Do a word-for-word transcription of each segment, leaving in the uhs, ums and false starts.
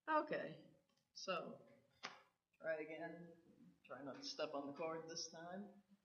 Okay, so try again. Try not to step on the cord this time.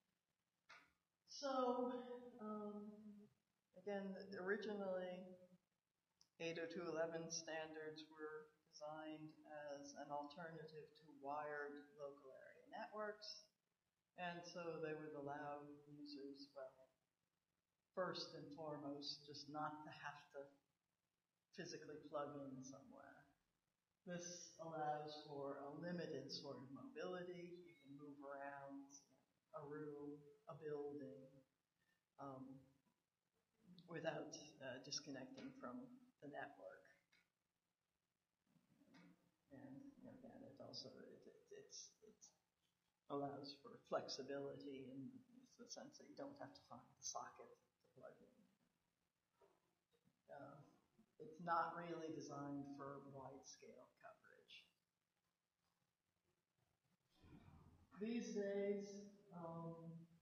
So, um, again, originally eight oh two dot eleven standards were designed as an alternative to wired local area networks. And so they would allow users, well, first and foremost, just not to have to physically plug in somewhere. This allows for a limited sort of mobility. You can move around a room, a building, um, without uh, disconnecting from the network. And you know, again, it also it, it, it's, it allows for flexibility in the sense that you don't have to find the socket to plug in. Uh, it's not really designed for wide-scale coverage. These days, um,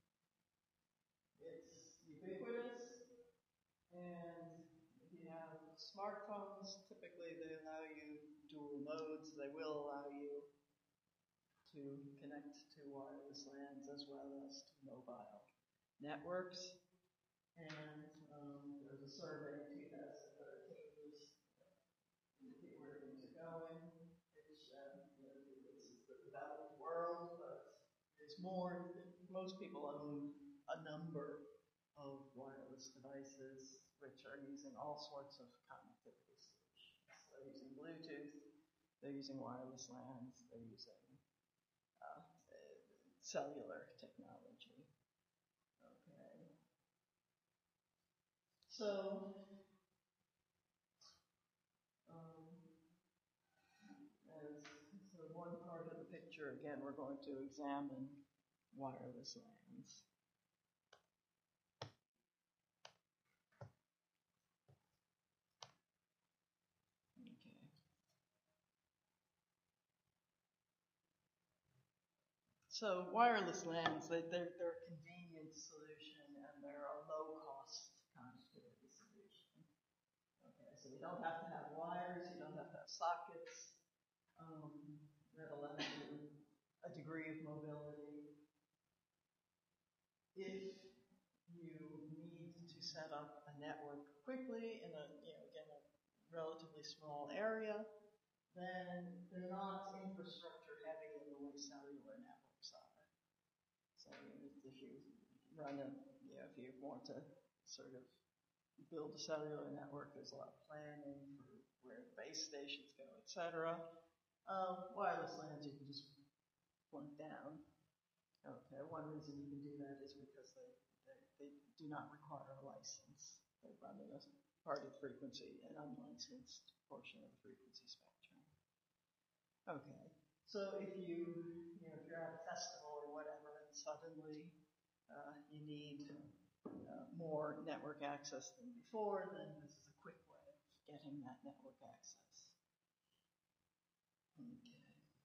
it's ubiquitous, and if you have smartphones, typically they allow you dual modes. They will allow you to connect to wireless LANs as well as to mobile networks. And um, there's a survey in two thousand thirteen which indicate where things are going. Which, uh, you know, this is the developed world, but it's more, most people own a number of wireless devices which are using all sorts of connectivity solutions. They're using Bluetooth, they're using wireless LANs, they're using uh, cellular technology. Okay. So, um, as so one part of the picture, again, we're going to examine wireless LANs. Okay. So wireless LANs, they, they're, they're a convenient solution and they're a low-cost connectivity solution. Okay, so you don't have to have wires, you don't have to have sockets. Um, that allows you a degree of mobility. If you need to set up a network quickly in a, you know, again, a relatively small area, then they're not infrastructure heavy in the way cellular networks are. So if you run a, you know, if you want to sort of build a cellular network, there's a lot of planning for where the base stations go, et cetera. Um, wireless LANs you can just plunk down. Okay, one reason you can do that is because they, they, they do not require a license. They run in a part of the frequency, an unlicensed portion of the frequency spectrum. Okay, so if you, you know, if you're at a festival or whatever, and suddenly uh, you need uh, more network access than before, then this is a quick way of getting that network access. Okay.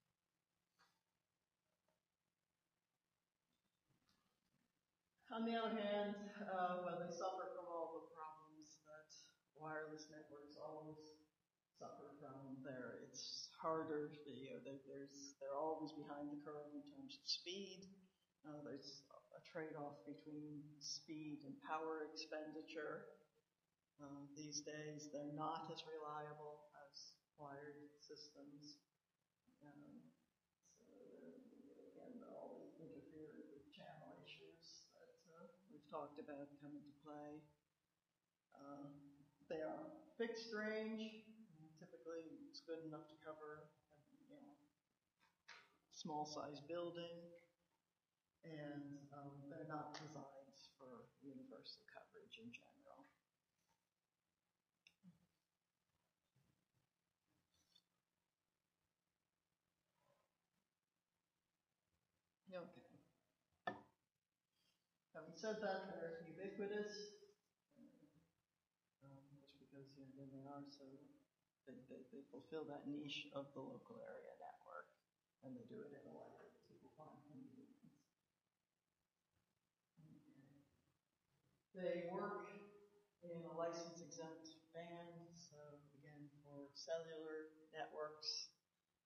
On the other hand, uh, well, they suffer from all the problems that wireless networks always suffer from. There, it's harder. You know, there's they're always behind the curve in terms of speed. Uh, there's a trade-off between speed and power expenditure. Uh, these days, they're not as reliable as wired systems. Um, so, again, all the interfering with channel issues that uh, we've talked about come into play. Uh, they are fixed range. Typically, it's good enough to cover, you know, small size building, and um, they're not designed for universal coverage in general. Okay. Having said that, they're ubiquitous, um, just because, you know, they are so, they, they, they fulfill that niche of the local area network, and they do it in a way that people find convenient. Okay. They work in a license-exempt band, so again, for cellular networks,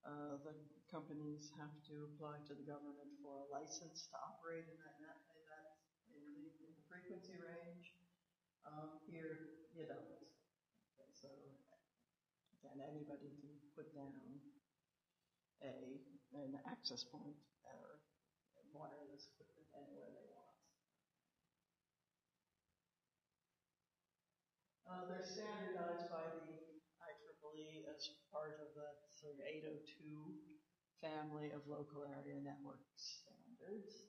Uh, the companies have to apply to the government for a license to operate in that, net, in, that in, the, in the frequency range. Um, here, you don't. Okay, so, again, anybody can put down a an access point or wireless equipment anywhere they want. Uh, they're standardized by the I triple E as part of that sort of eight oh two family of local area network standards.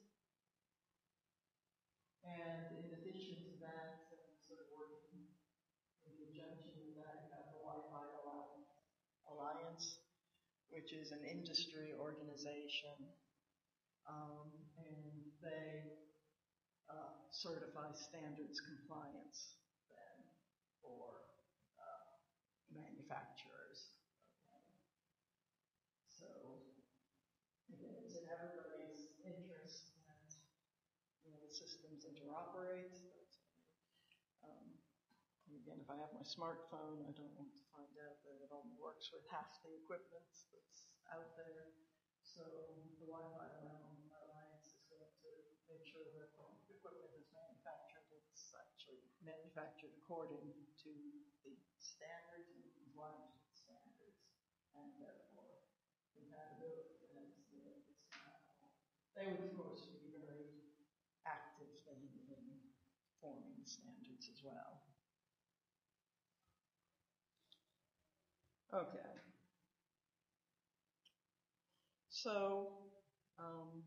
And in addition to that, uh, sort of working in conjunction with that, you have the Wi-Fi Alliance, which is an industry organization, um, and they uh, certify standards compliance then for uh, manufacturers. Okay. So again, it's in everybody's interest that you know the systems interoperate. But, um, again, if I have my smartphone, I don't want to find out that it only works with half the equipment that's out there. So the Wi-Fi Alliance is going to make sure that the equipment is manufactured. It's actually manufactured according to the standards and compliant with the standards, and therefore compatibility. And it's, it's compatible. They would, of course, be very active in, in forming standards as well. Okay. So, um,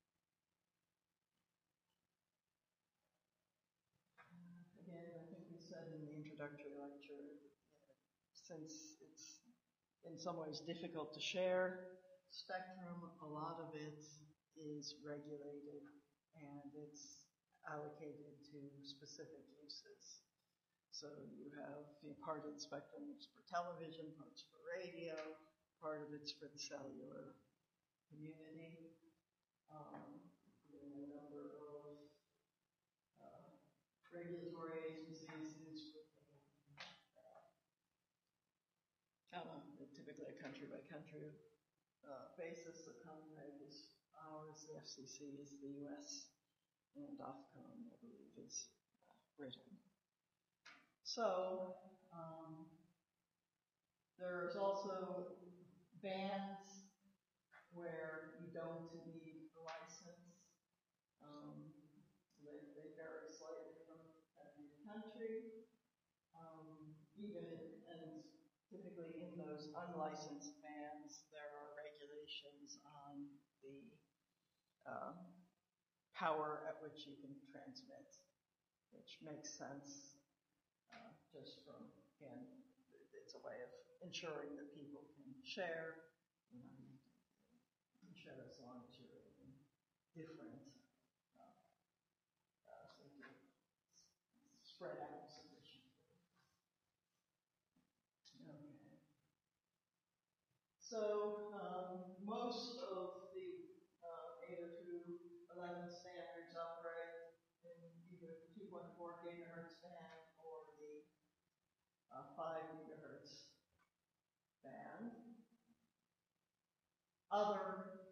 again, I think we said in the introductory lecture, since it's in some ways difficult to share spectrum, a lot of it is regulated and it's allocated to specific uses. So you have you know, part of the spectrum is for television, parts for radio, part of it's for the cellular community. Um, you know, a number of uh, regulatory agencies uh, on a, typically a country by country uh, basis. The CONREG is ours, the F C C is the U S, and Ofcom, I believe, is uh, Britain. So um, there's also bands where you don't need a license. Um, they, they vary slightly from country to country. Um, even in, and typically in those unlicensed bands, there are regulations on the uh, power at which you can transmit, which makes sense uh, just from, again, it's a way of ensuring that people can share. You know, you can share as long as you're in different, uh, uh, so you can spread out sufficiently. Okay. So um, most of the uh, eight oh two eleven standards operate in either the two point four gigahertz band or the uh, five gigahertz band. Other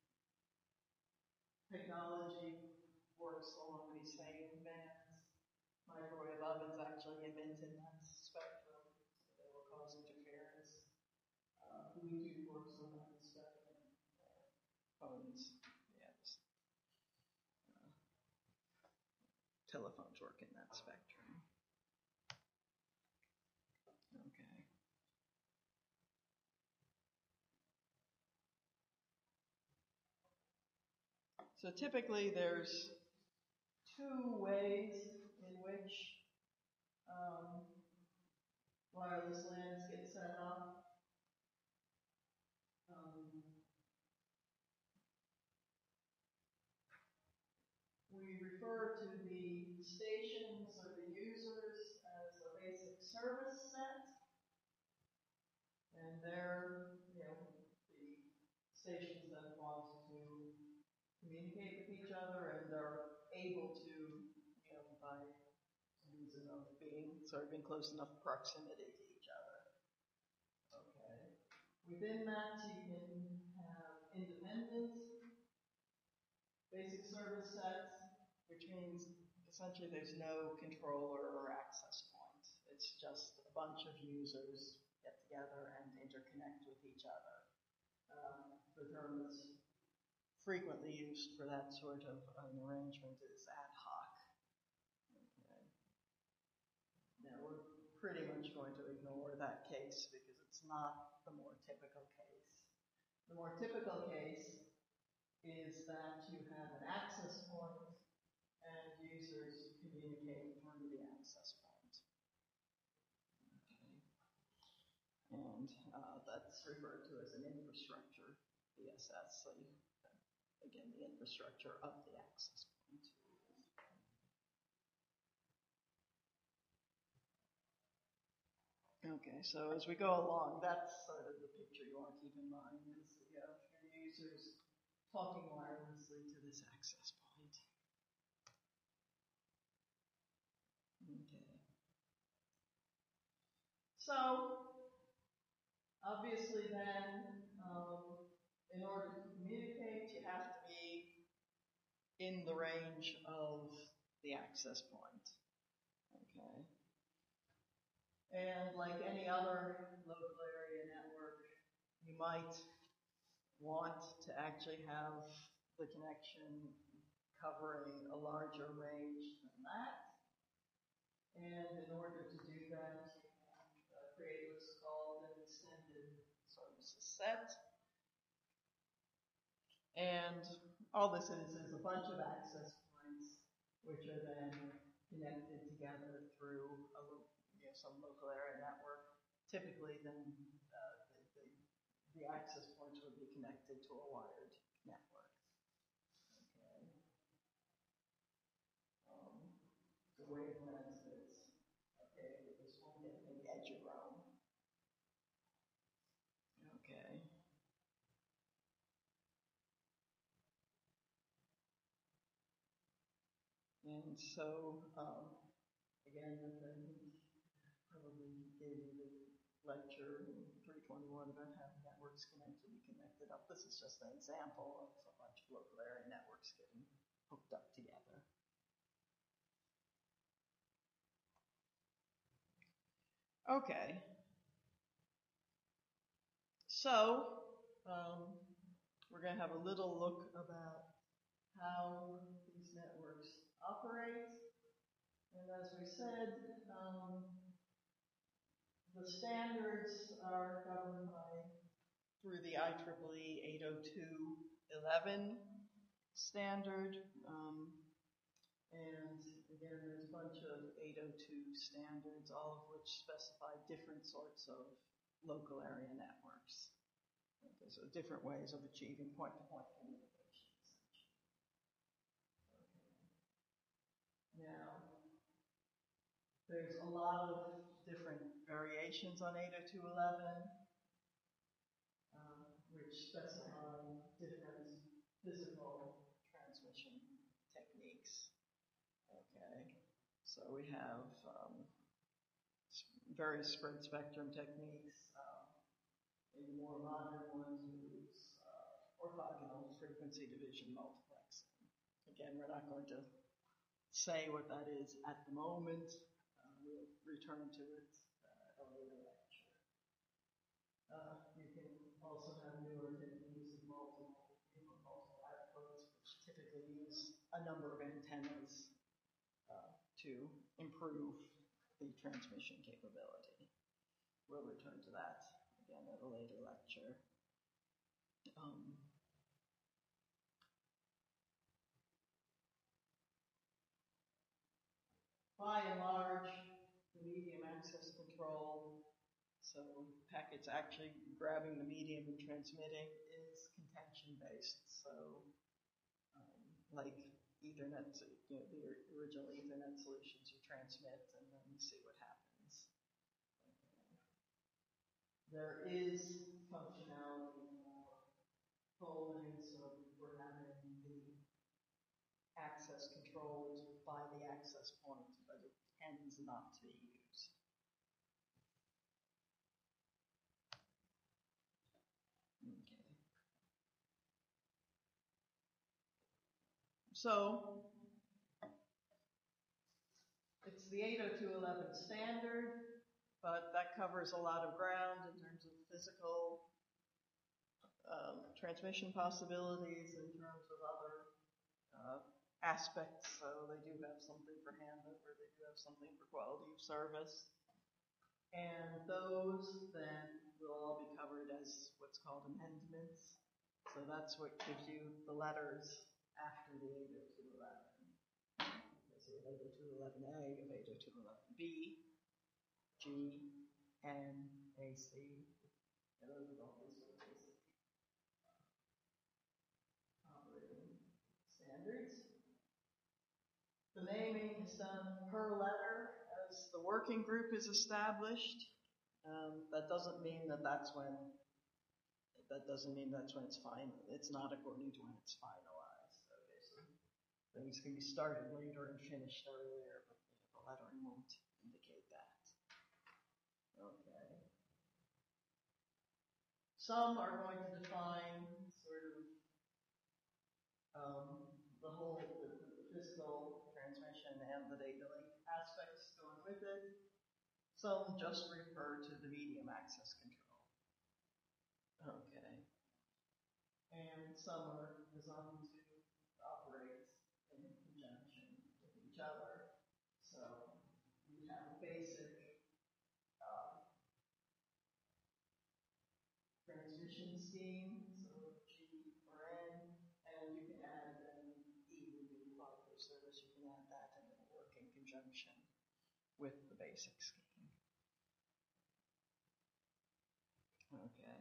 technology works along these same bands. Microwave ovens actually emit in that spectrum, so they will cause interference. Uh, Bluetooth works on that spectrum. Uh, phones, yes. Uh, telephones work in that spectrum. Okay. So typically there's two ways in which um, wireless LANs get set up. Um, we refer to the stations or the users as a basic service set. And they're, you know, the stations that want to communicate with each other and are able to, you know, by reason of being sort of in close enough proximity to each other. Okay. within that, you can have independent basic service sets, which means essentially there's no controller or access point. It's just a bunch of users get together and interconnect with each other. Um, the term that's frequently used for that sort of an arrangement is ad hoc. Okay. Now we're pretty much going to ignore that case because it's not the more typical case. The more typical case is that you have an access point and users communicate through the access point. Okay. And uh, that's referred to as an infrastructure, B S S. So you, again, the infrastructure of the access point. Okay, so as we go along, that's sort of the picture you want to keep in mind is you have your users talking wirelessly to this access point. Okay. So, obviously then, um, in order to communicate, you have to be in the range of the access point. Okay. And like any other local area network, you might want to actually have the connection covering a larger range than that. And in order to do that, you can uh, create what's called an extended services set. And all this is is a bunch of access points which are then connected together through a, you know, some local area network. Typically, then uh, the, the, the access points would be connected to a wired network. Okay. Um, the wavelength is okay. This won't get any edge of Rome. Okay. And so, um, again, I probably gave you the lecture in three twenty-one about how networks can actually be connected up. This is just an example of a bunch of local area networks getting hooked up together. Okay. So, um, we're going to have a little look about how these networks operate. And as we said, um, the standards are governed by through the I triple E eight oh two dash eleven standard. Um, and again, there's a bunch of eight oh two standards, all of which specify different sorts of local area networks. Okay, so different ways of achieving point-to-point communication. Okay. Now, there's a lot of different variations on eight oh two dash eleven, um, which specify different physical transmission techniques. Okay, so we have um, very spread spectrum techniques. Uh, maybe more modern ones use uh, orthogonal frequency division multiplexing. Again, we're not going to say what that is at the moment. Uh, we'll return to it uh, at a later lecture. Uh, you can also have newer techniques of multiple input, multiple outputs, which typically use a number of antennas uh, to improve the transmission capability. We'll return to that again at a later lecture. Um, by and large, the medium access control, so packets actually grabbing the medium and transmitting, is contention-based. So, um, like Ethernet, you know, the original Ethernet solutions, you transmit and then you see what happens. There is functionality for polling, so we're having the access controlled by the access point, but it tends not to be used. so it's the eight oh two dot eleven standard, but that covers a lot of ground in terms of physical um, transmission possibilities, in terms of other uh, aspects. So they do have something for handover, they do have something for quality of service. And those then will all be covered as what's called amendments. So that's what gives you the letters after the eight oh two dot eleven. So you have eight oh two dot eleven A, you have eight oh two dot eleven B, G, N, A, C. And those are all these sort of basic operating standards. The naming is done per letter as the working group is established. Um, that doesn't mean that that's when, that doesn't mean that's when it's final. It's not according to when it's finalized. Okay, so things can be started later and finished earlier, but the lettering won't indicate that. Okay. Some are going to define sort of um, the whole, the, the physical transmission and the data link aspects going with it. Some just refer to the medium access control. Okay. And some are designed to operate in conjunction with each other. So you have a basic uh, transmission scheme, so G or N, and you can add an E would be quality of service. You can add that and it'll work in conjunction with the basic scheme. Okay.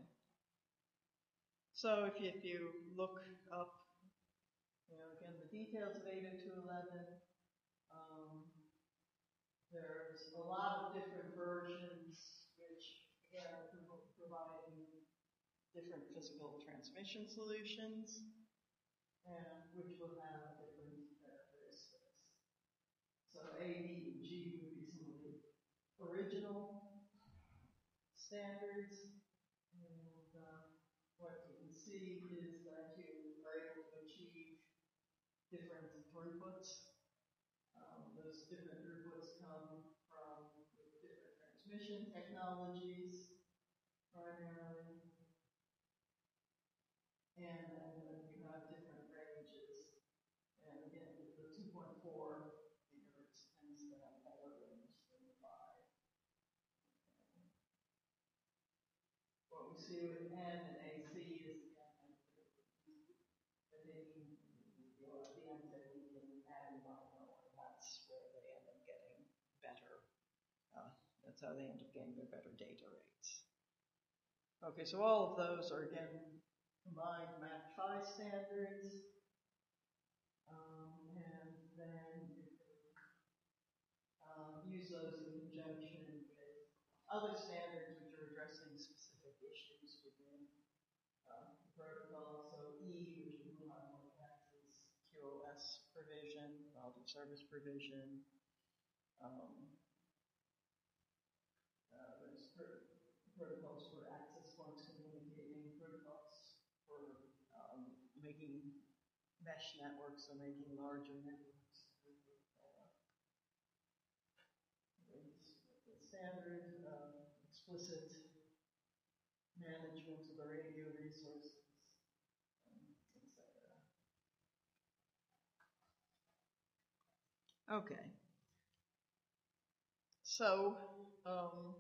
So if you, if you look up, you know, again, the details of eight oh two dot eleven, um, there's a lot of different versions which, again, are providing different physical transmission solutions, and which will have different characteristics. So A, B, and G would be some of the original standards, and uh, what you can see is that you are able to achieve different throughputs. Um, those different throughputs come from different transmission technologies, primarily. And then you have different ranges. And again, the two point four gigahertz tends to have better range than the five. Okay. What we see with N and A C is again, that they need the end that we can add in mono, and that's where they end up getting better. Uh, that's how they end up getting their better data rates. Okay, so all of those are again combined Mach five standards, um, and then you can um, use those in conjunction with other standards which are addressing specific issues within uh, the protocol. So E, which is Muhammad Access Q O S provision, quality service provision. Um, uh, there's pr protocols for access points communicating, protocols for um, making mesh networks, so making larger networks. Uh, the standard uh, explicit management of the radio resources, um, et cetera. Okay. So, um,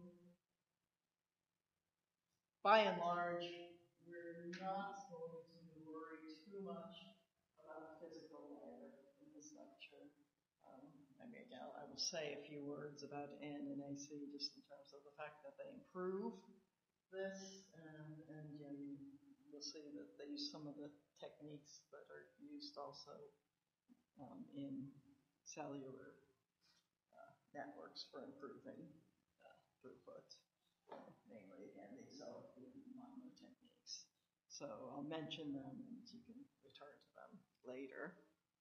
by and large, we're not going to worry too much about the physical layer in this lecture. Um, I mean, again, I will say a few words about N and A C just in terms of the fact that they improve this, and, and you know, you, you'll see that they use some of the techniques that are used also um, in cellular uh, networks for improving uh, throughput. Namely, again, these are the mono techniques. So I'll mention them and you can return to them later.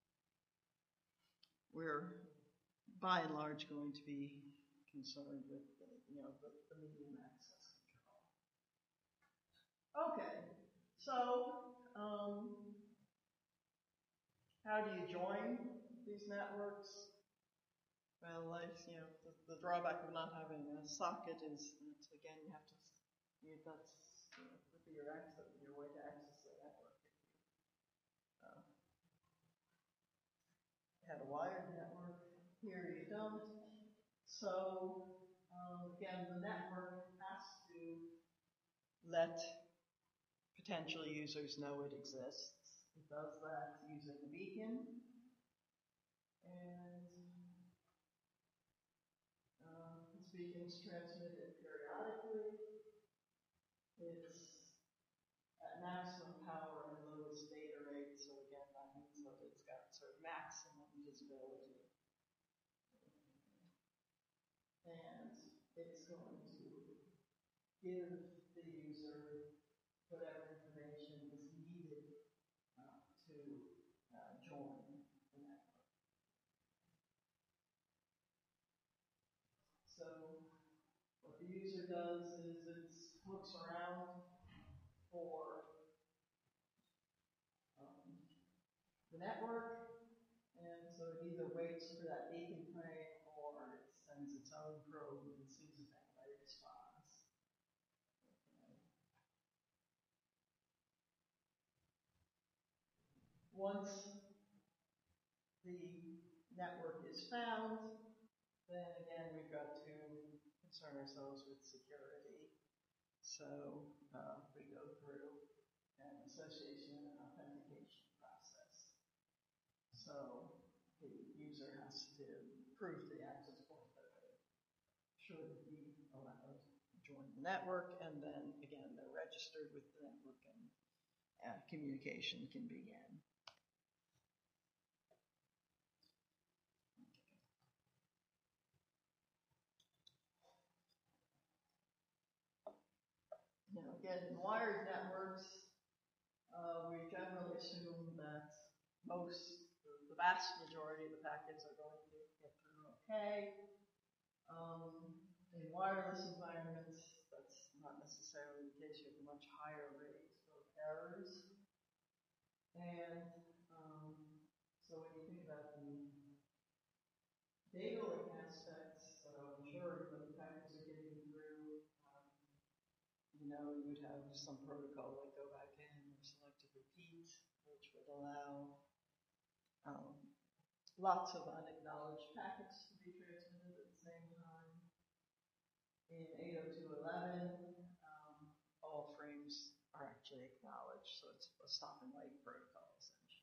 We're, by and large, going to be concerned with the, you know, the, the medium access control. Okay, so um, how do you join these networks? Well, like, you know, the, the drawback of not having a socket is that, again, you have to, you, that's, you know, would be your access, your way to access the network. Uh, had a wired network, here you don't. So, um, again, the network has to let potential users know it exists. It does that using a beacon. And um, this beacon is transmitted periodically. It's at maximum power and lowest data rate, so again, that means that it's got sort of maximum visibility. And it's going to give the user whatever information is needed uh, to uh, join the network. So what the user does is it looks around for um, the network, and so it either waits for that beacon frame or it sends its own probe and sees if anybody responds. Okay. Once the network is found, then again we've got to concern ourselves with security. So uh, we go through an association and authentication process. So the user has to prove the access point that they should be allowed to join the network, and then again they're registered with the network and uh, communication can begin. Now again, in wired networks, uh, we generally assume that most, the vast majority of the packets are going to get through okay. Um, in wireless environments, that's not necessarily the case. You have a much higher rate of errors. And um, so when you think about the data link aspects of ensuring that the packets are getting through, um, you know, you would have some protocol like go back in or selective repeat, which would allow um, lots of unacknowledged packets to be transmitted at the same time. In eight oh two dot eleven, um, all frames are actually acknowledged, so it's a stop and wait protocol essentially.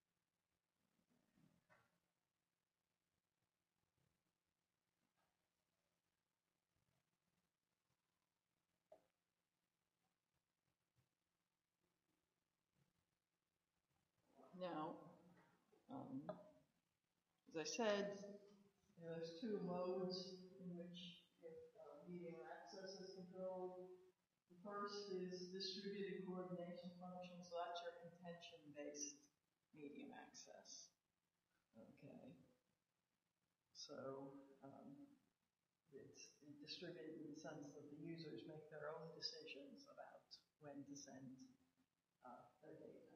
Now, um, as I said, you know, there's two modes in which if, uh, medium access is controlled. The first is distributed coordination function, so that's your intention-based medium access. Okay. So um, it's distributed in the sense that the users make their own decisions about when to send uh, their data.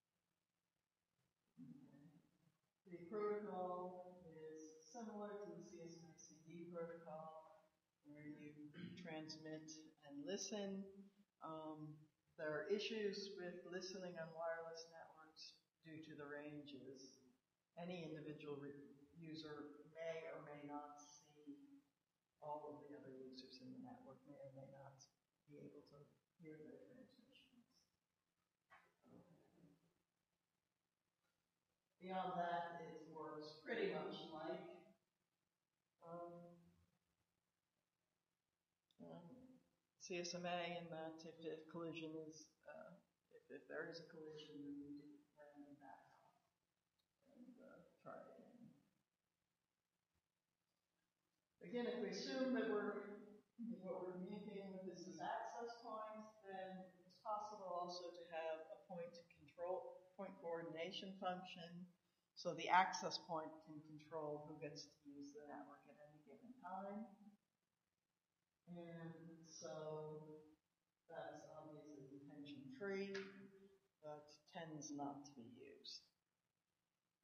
Okay. The protocol is similar to the C S M A C D protocol, where you transmit and listen. Um, there are issues with listening on wireless networks due to the ranges. Any individual user may or may not see all of the other users in the network, may or may not be able to hear their transmissions. Okay. Beyond that, it works pretty much like um, um, C S M A in that if a collision is, uh, if, if there is a collision, then you do random back off and uh, try again. Again, if we assume that we're what we're communicating with is this access point, then it's possible also to have a point control, point coordination function. So the access point can control who gets to use the network at any given time. And so that's obviously detention free, but tends not to be used.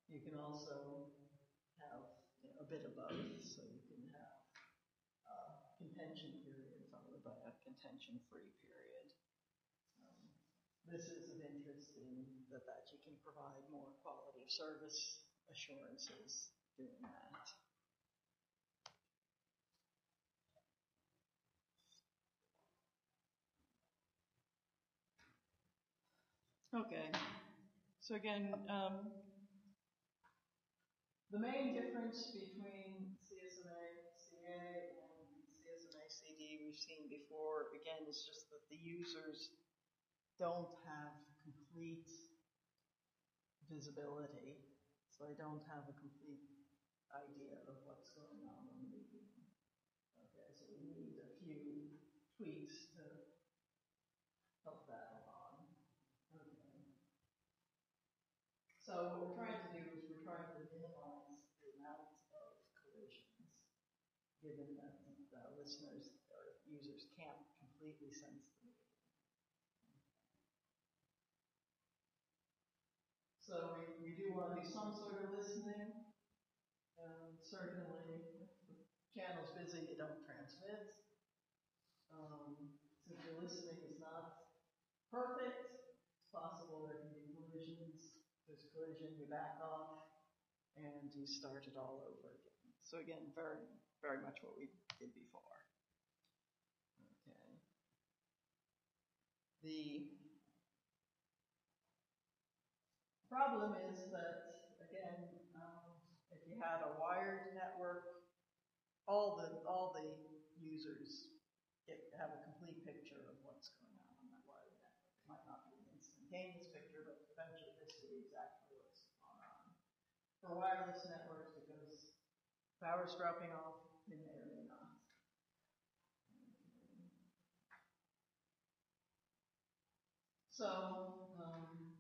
You can also have you know, a bit of both, so you can have a contention period followed by a contention-free period. Um, this is of interest in that, that you can provide more quality of service assurances doing that. Okay, so again, um, the main difference between C S M A C A and C S M A C D we've seen before, again, is just that the users don't have complete visibility, so they don't have a complete idea of what's going on on the medium. Okay, so we need a few tweaks to help that along. Okay. So what we're trying to do is we're trying to minimize the amount of collisions, given that the listeners or users can't completely sense the medium. So we, we do want to do some sort of listening. Um, certainly, if the channel's busy, you don't transmit. Um, since your listening is not perfect, it's possible there can be collisions. There's a collision, you back off, and you start it all over again. So again, very, very much what we did before. Okay. The problem is that, again, um, if you had a wired network, all the all the users get, have a complete picture of what's going on on that wired network. It might not be an instantaneous picture, but eventually they see exactly what's going on. For wireless networks, because power's dropping off, they may or may not. So, um,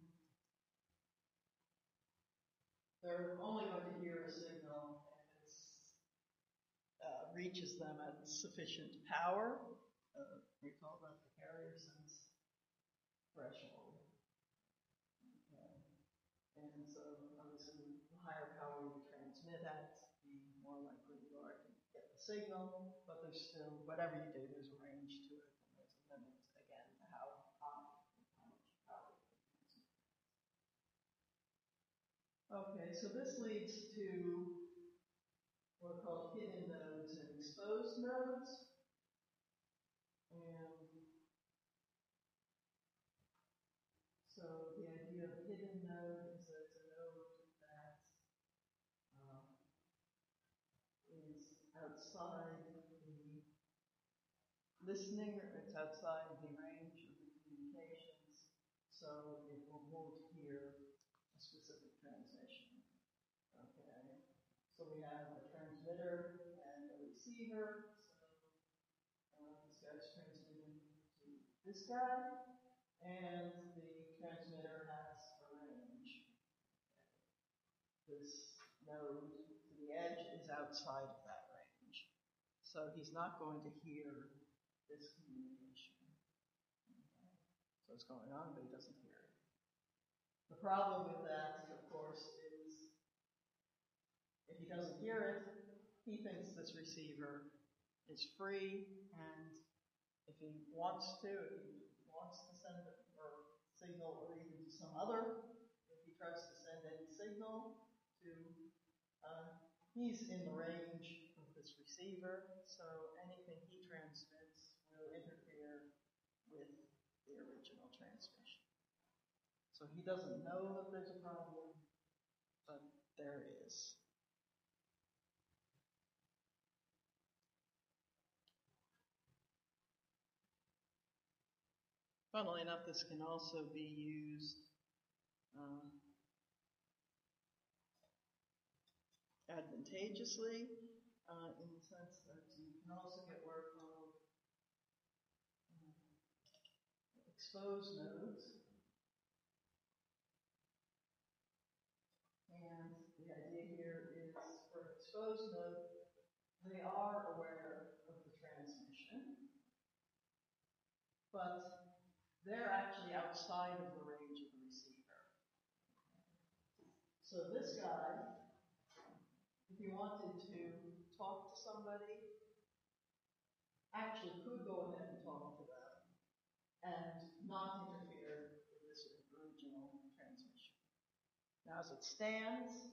they're only going to hear a signal if it uh, reaches them at sufficient power. Uh, we call that the carrier sense threshold. Okay. And so, obviously, the higher power you transmit at, the more likely you are to get the signal. But there's still, whatever you do, there's a range to it, and there's a limit, again, to how high, how much power you can transmit. Okay, so this leads to what are called hidden nodes and exposed nodes. And so the idea of a hidden node is that it's a node that um, is outside the listening, or it's outside the range of the communications, so it won't hear a specific transmission. Okay, so we have a transmitter and a receiver. So uh, this guy's transmitting to this guy, and the transmitter has a range. This node to the edge is outside of that range, so he's not going to hear this communication. Okay. So it's going on, but he doesn't hear it. The problem with that, of course, is if he doesn't hear it, he thinks this receiver is free, and if he wants to, if he wants to send a or signal or even to some other, if he tries to send any signal to, uh, he's in the range of this receiver, so anything he transmits will interfere with the original transmission. So he doesn't know that there's a problem, but there is. Funnily enough, this can also be used uh, advantageously uh, in the sense that you can also get work on uh, exposed nodes. And the idea here is for an exposed node, they are aware of the transmission, but they're actually outside of the range of the receiver. So this guy, if you wanted to talk to somebody, actually could go ahead and talk to them and not interfere with this original transmission. Now, as it stands,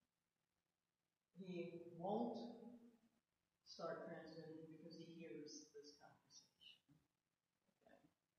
he won't start transmitting because he hears this conversation. Okay.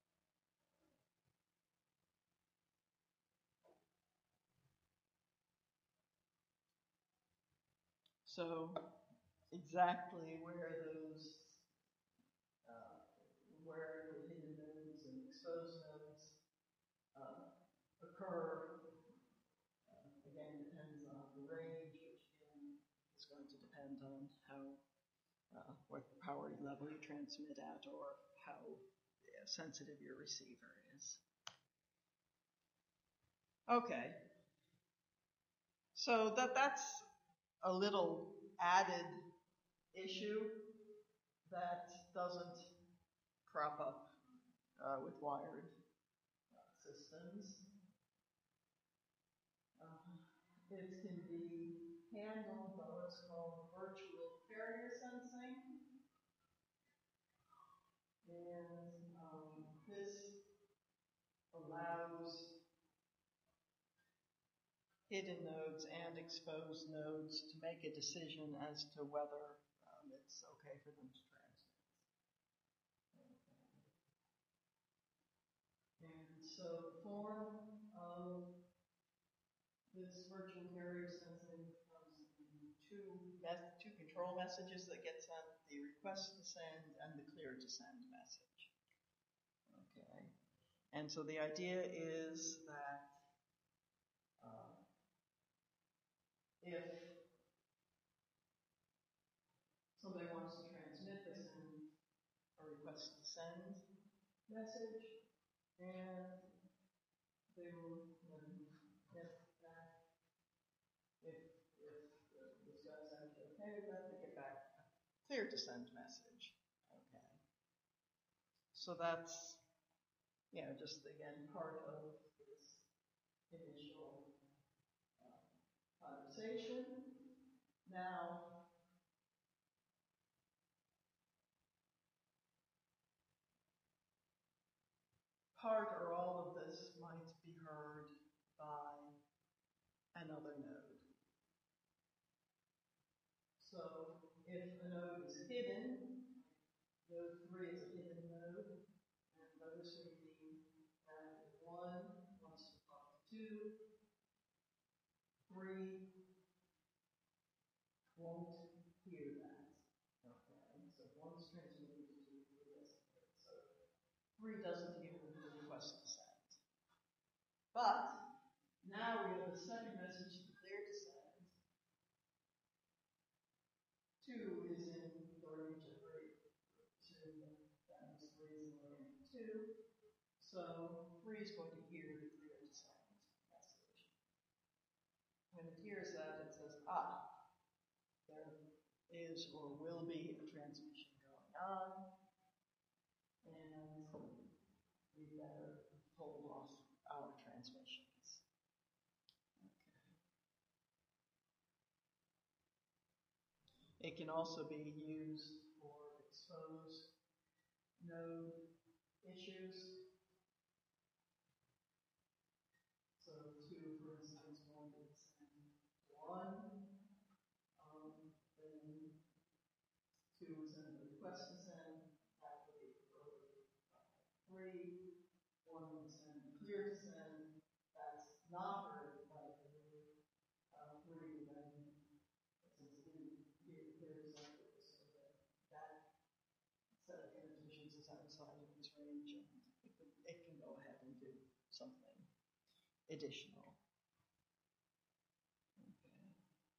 So, exactly where those, uh, where the hidden nodes and exposed nodes uh, occur, uh, again, depends on the range, which again is going to depend on how, uh, what power level you transmit at or how yeah, sensitive your receiver is. Okay. So that that's a little added issue that doesn't crop up uh, with wired uh, systems. Uh, it can be handled by what's called virtual carrier sensing. And um, this allows hidden nodes and exposed nodes to make a decision as to whether um, it's okay for them to transmit. Okay. And so the form of this virtual carrier sensing comes in two, two control messages that get sent, the request to send and the clear to send message. Okay. And so the idea is that uh, if somebody wants to transmit, they send a request to send message, and they will then get back, if, if this guy's actually okay with that, they get back a clear to send message. Okay. So that's, you know, just again part of this initial uh, conversation. Now, part or all of this might be heard by another node. So if a node is hidden, node three is a hidden node, and notice we mean that if one wants to talk to two, three won't hear that. Okay, so if one's transmitting to two, three doesn't hear it. So three doesn't hear the request to send. But now we have a second message to clear to send. Two is in the range of three. Two, that is three is in the range of two. So three is going to hear the clear to send message. When it hears that, it says, ah, there is or will be a transmission going on, and we better hold off our transmissions. Okay. It can also be used for exposed node issues. So two, for instance, wanted to send one, um, then two would send a request to send, that would be for three, one would send clear to send, that's not heard by three, uh, three would then, since it didn't hear clear to send, so that that set of transmissions is outside of its range, and it can, it can go ahead and do something additional. Okay.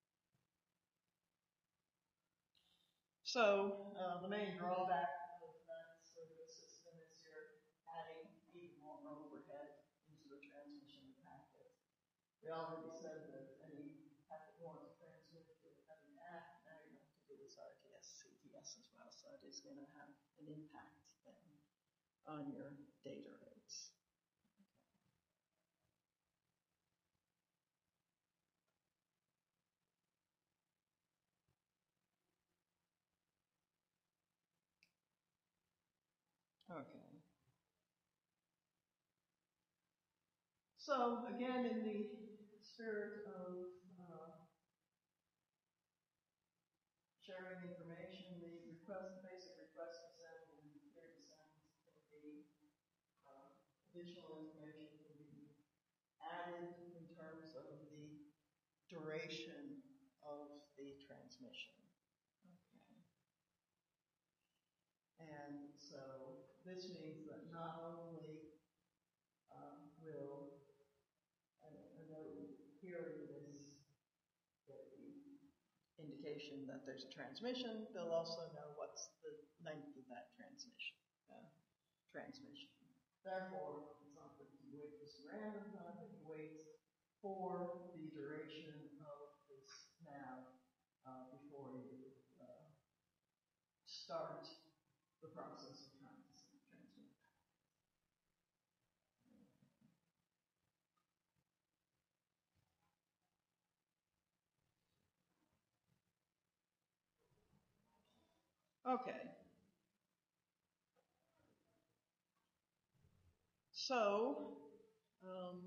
So uh, the main drawback of that sort of system is you're adding even more overhead into the transmission of packet. We already said that any packet you want to transmit to any app, now you have to do this R T S, C T S as well, so it is going to have an impact then on your data rates. Okay. So again, in the spirit of uh, sharing information, the request, basic request to send and clear to send can be uh, additional information can be added in terms of the duration of the transmission. Okay. And so this means that not only um, will a, a note hearing this the indication that there's a transmission, they'll also know what's the length of that transmission. Uh, transmission. Therefore, it's not that you wait just random time, but you wait for the duration of this nav uh, before you uh, start the process of trying to transmit. Okay. So, um,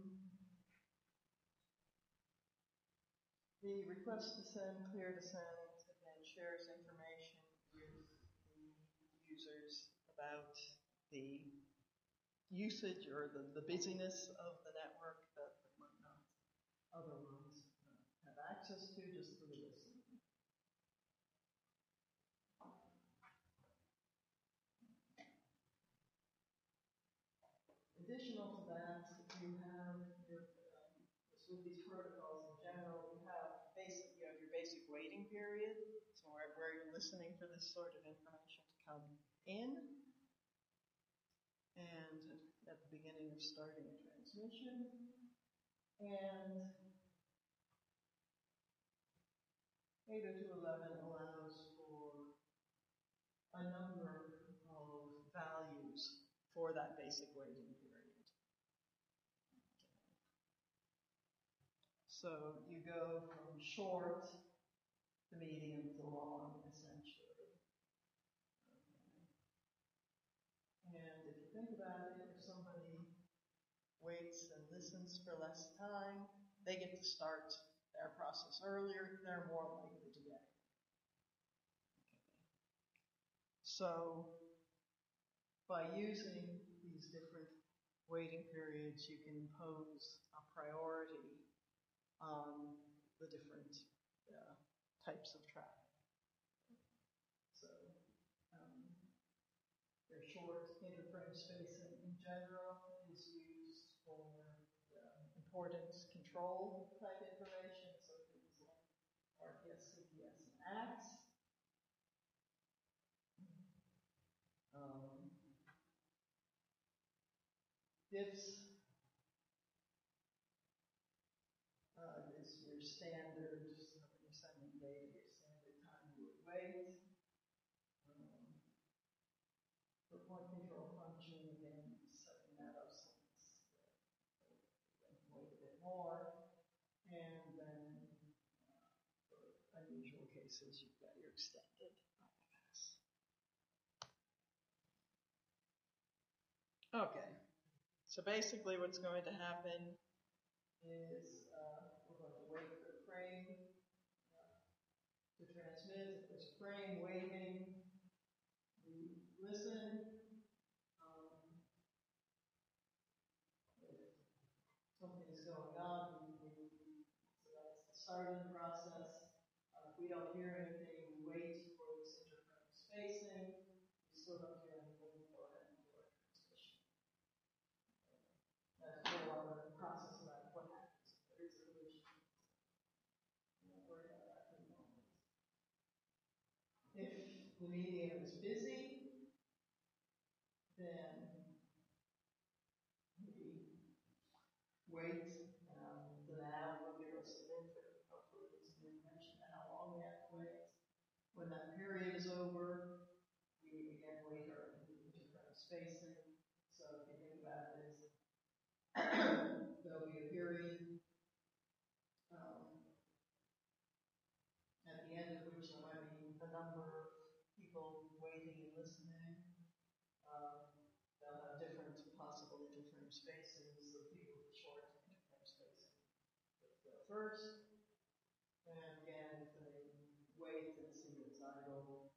the request to send, clear to send, again, shares information with the users about the usage or the, the busyness of the network that might not otherwise uh, have access to just for the listening. Additional to that, you have your, um, with these protocols in general, you have basic, you have your basic waiting period, so where, where you're listening for this sort of information to come in, and at the beginning of starting a transmission, and eight oh two eleven allows for a number of values for that basic waiting period. So you go from short to medium to long, essentially. Okay. And if you think about it, if somebody waits and listens for less time, they get to start their process earlier, they're more likely to get it. Okay. So by using these different waiting periods, you can impose a priority on the different uh, types of traffic. So um, their short interframe spacing in general is used for uh, importance control type information, so things like R P S, C P S, and A C S. Um, diffs uh, is your standard, so when you're sending data, your standard time you would wait. Um, for point control function, again, setting that up so it's uh, wait a bit more. And then uh, for unusual cases, you've got your extended I F S. Okay. So basically what's going to happen is uh, we're going to wait for the frame uh, to transmit. If there's a frame waiting, we listen. Um, if something's going on, we, we, so that's the start of the process. Uh, if we don't hear anything, we wait for this interframe spacing. We still don't hear anything, we go ahead and do our transmission. That's a whole other process about what happens if there is a collision. I'm not worried about that for the moment. If the medium is busy, then we wait. Um, the nav will give us some input, hopefully some information on how long we have to wait. When that period is over, we again wait our interframe spacing. So if you think about it, is there'll be a period um, at the end of which there might be a number of people waiting and listening. Um, interframe spacing, so people with short interframe spacing go first. And again, if they wait and see it's idle,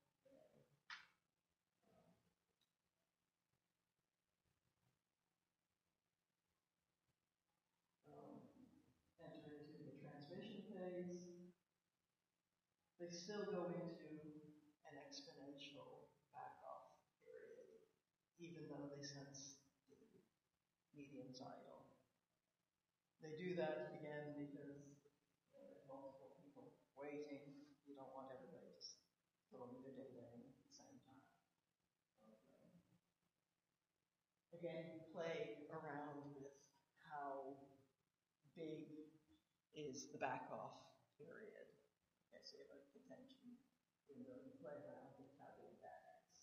um, enter into the transmission phase. They still go into an exponential back-off period, even though they sense the medium's idle. They do that again because there are multiple people waiting. You don't want everybody just throwing their data in at the same time. Okay. Again, you play around with how big is the back-off period. Okay, so you have a contention window, you play around with how big that is.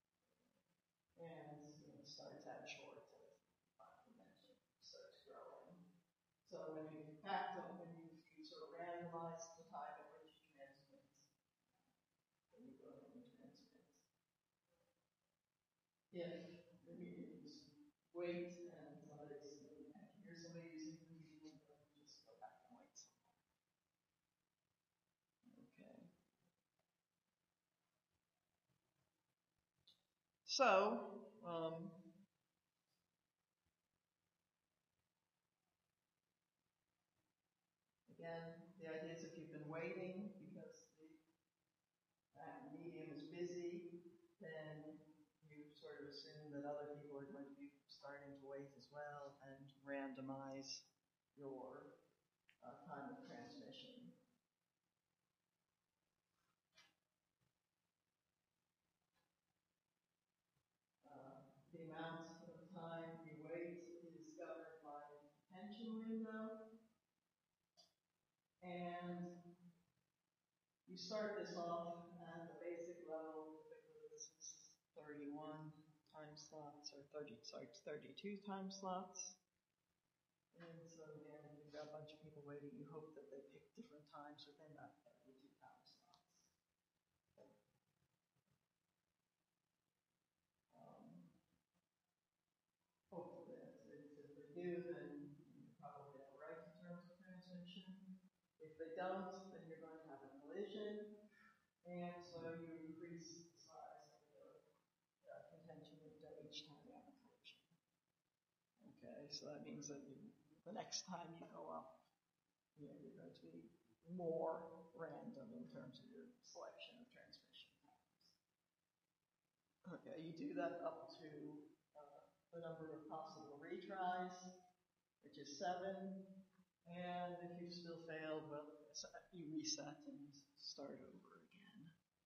And you know, it starts out short to five convention, starts growing. So when you act on, when you, you sort of randomize the time at which you transmit, when you go ahead and transmit. If the mediums wait and somebody's, and here's somebody using the medium, just go back and wait some more. Okay. So, um, again, the idea is if you've been waiting because the that medium is busy, then you sort of assume that other people are going to be starting to wait as well and randomize your uh, time of transmission. Uh, the amount of time you wait is governed by the contention window. And you start this off at the basic level. Typically this is thirty-one time slots, or thirty, sorry, thirty-two time slots. And so again, if you've got a bunch of people waiting, you hope that they pick different times within that thirty-two time slots. Um, hopefully that's it. If they do, then you probably have right in terms of transmission. If they don't, then you're going to have a collision. And so you increase the size of the uh, contention window each time you have a collision. Okay, so that means that you, the next time you go up, you know, you're going to be more random in terms of your selection of transmission times. Okay, you do that up to uh, the number of possible retries, which is seven. And if you still failed, well, you reset and start over again.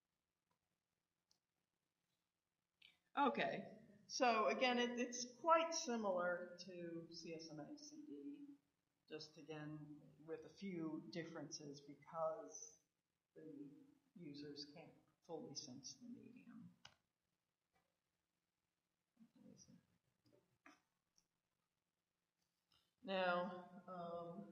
Okay, so again, it, it's quite similar to C S M A C D, just again with a few differences because the users can't fully sense the medium. Okay, so. Now, um,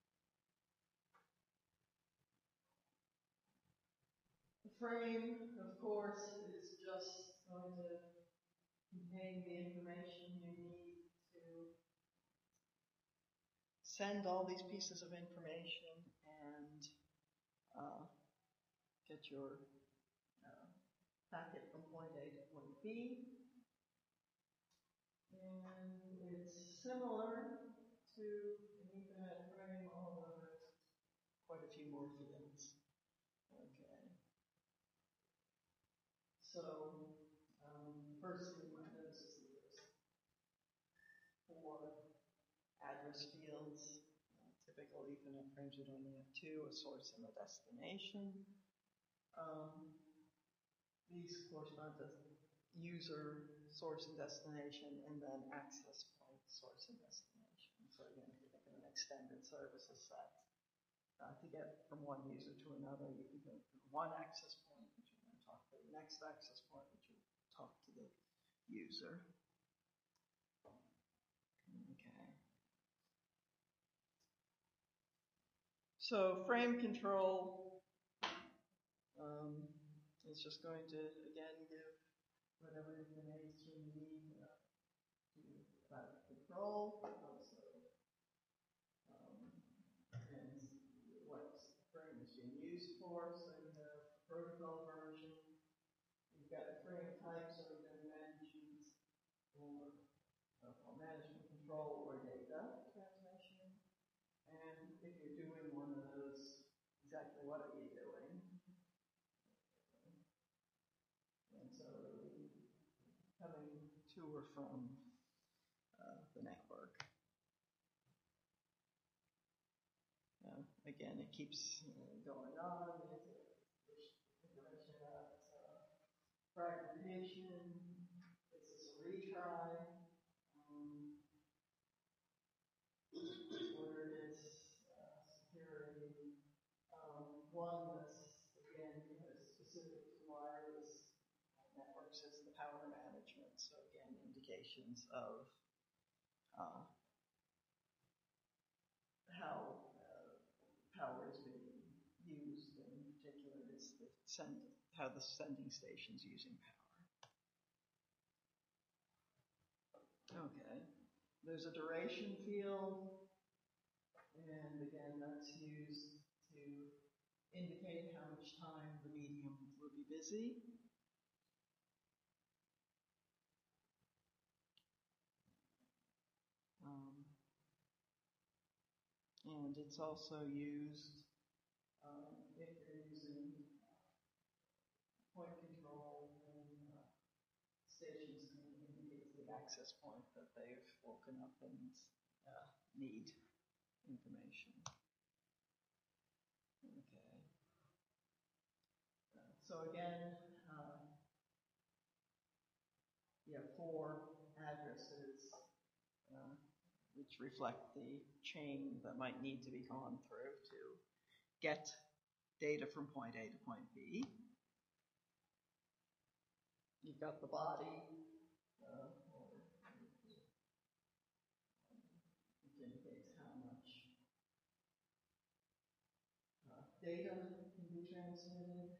the frame, of course, is just going to contain the information you need to send all these pieces of information and uh, get your uh, packet from point A to point B. And it's similar to an Ethernet frame, although there's quite a few more fields. Okay. So, um, first thing you might notice is that there's four address fields. Uh, typical Ethernet frames would only have two, a source and a destination. Um, these correspond to user, source and destination, and then access point, source and destination. So again, if you think of an extended services set, uh, to get from one user to another, you can go from one access point, which you then talk to the next access point, which you talk to the user. Okay. So frame control um, is just going to, again, give whatever information you need uh, to about control. for. So you have the protocol version, you've got the frame types or the management or uh, management control or data transmission. And if you're doing one of those, exactly what are you doing? And so coming to or from uh, the network. Uh, again, it keeps uh, going on. Information about uh, fragmentation. This is a retry. Um, where it's uh, security. Um, one that's, again, you know, specific to wireless networks is the power management. So again, indications of uh, how uh, power is being used, and in particular is the send, how the sending station's using power. Okay, there's a duration field, and again, that's used to indicate how much time the medium will be busy. Um, and it's also used um, if you're using point control, and uh, stations can indicate the access point that they've woken up and uh, need information. Okay. Uh, so again, uh, you have four addresses uh, which reflect the chain that might need to be gone through to get data from point A to point B. You've got the body, uh, or which indicates how much uh, data can be transmitted.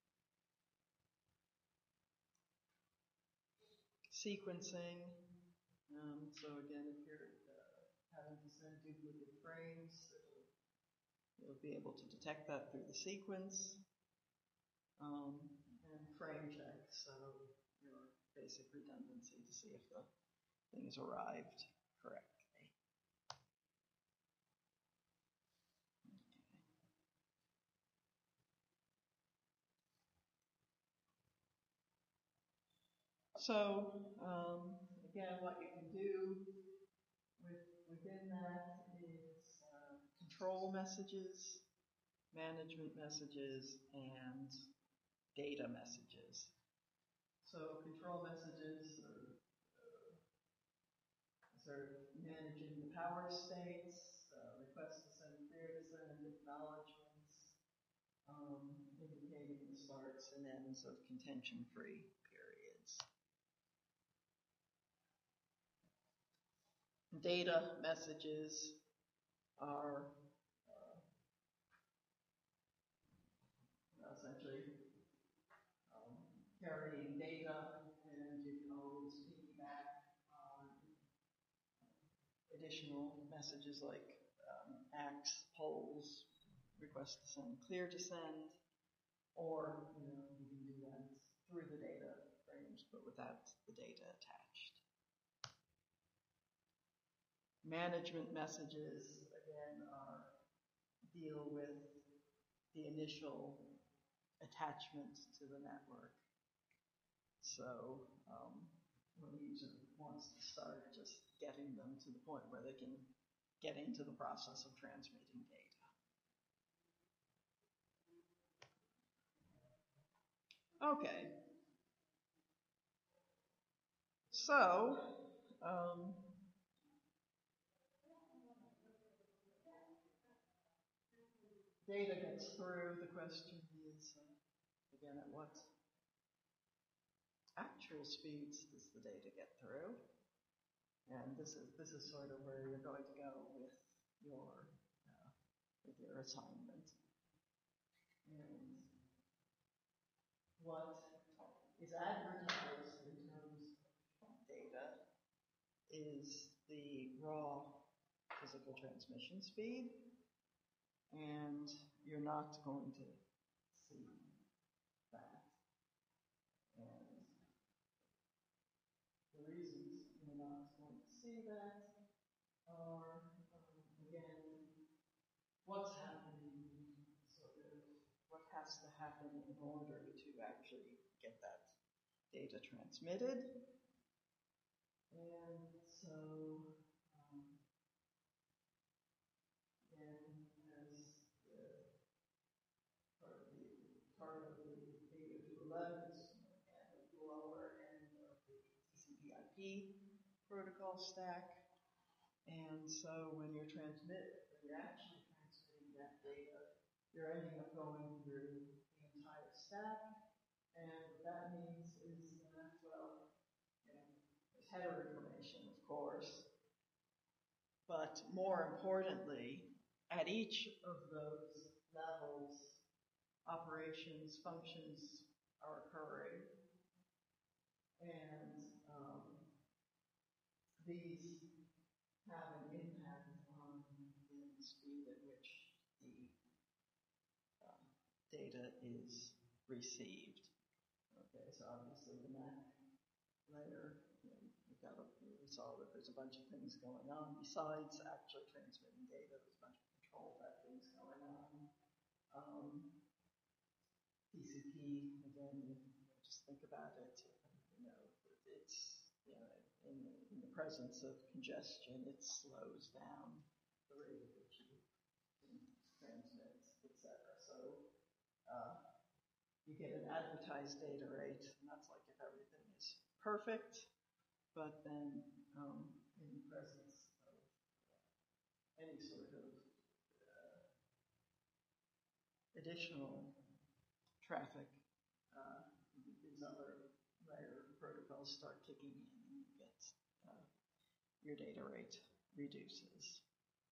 Sequencing. Um, so again, if you're uh, having to send duplicate frames, you'll be able to detect that through the sequence. Um, and frame check, so your basic redundancy to see if the thing has arrived correctly. Okay. So um, again, what you can do with, within that is uh, control messages, management messages, and data messages. So control messages are, uh, are managing the power states, uh, request to send, clear to send, acknowledgements, um, indicating the starts and ends of contention-free periods. Data messages are uh, essentially um, carrying data, and you can always piggyback on additional messages like um, acts, polls, request to send, clear to send, or you know you can do that through the data frames, but without the data attached. Management messages again are deal with the initial attachment to the network. So um, when the user wants to start just getting them to the point where they can get into the process of transmitting data. Okay. So, um, data gets through. The question is, uh, again, at what actual speeds does the data get through? And this is this is sort of where you're going to go with your uh, with your assignment. And what is advertised in terms of data is the raw physical transmission speed, and you're not going to see that are, um, again, what's happening, sort of what has to happen in order to actually get that data transmitted. And so, um, again, as the part of the part of the eight oh two eleven is at the lower end of the T C P I P protocol stack. And so when you're transmitting, when you're actually transmitting that data, you're ending up going through the entire stack. And what that means is that, well, you know, there's header information, of course, but more importantly, at each of those levels, operations, functions are occurring. And um, these have an impact on the speed at which the uh, data is received. Okay, so obviously the M A C layer, you know, we've got a, we saw that there's a bunch of things going on besides actually transmitting data. There's a bunch of control type things going on. Um, T C P, again, you just think about it. You know, it's you know, in the, in the presence of congestion, it slows down the rate at which you can transmit, et cetera. So uh, you get an advertised data rate, and that's like if everything is perfect, but then um, in the presence of any sort of uh, additional traffic, uh, these other layer protocols start kicking in, and you get uh, your data rate reduces.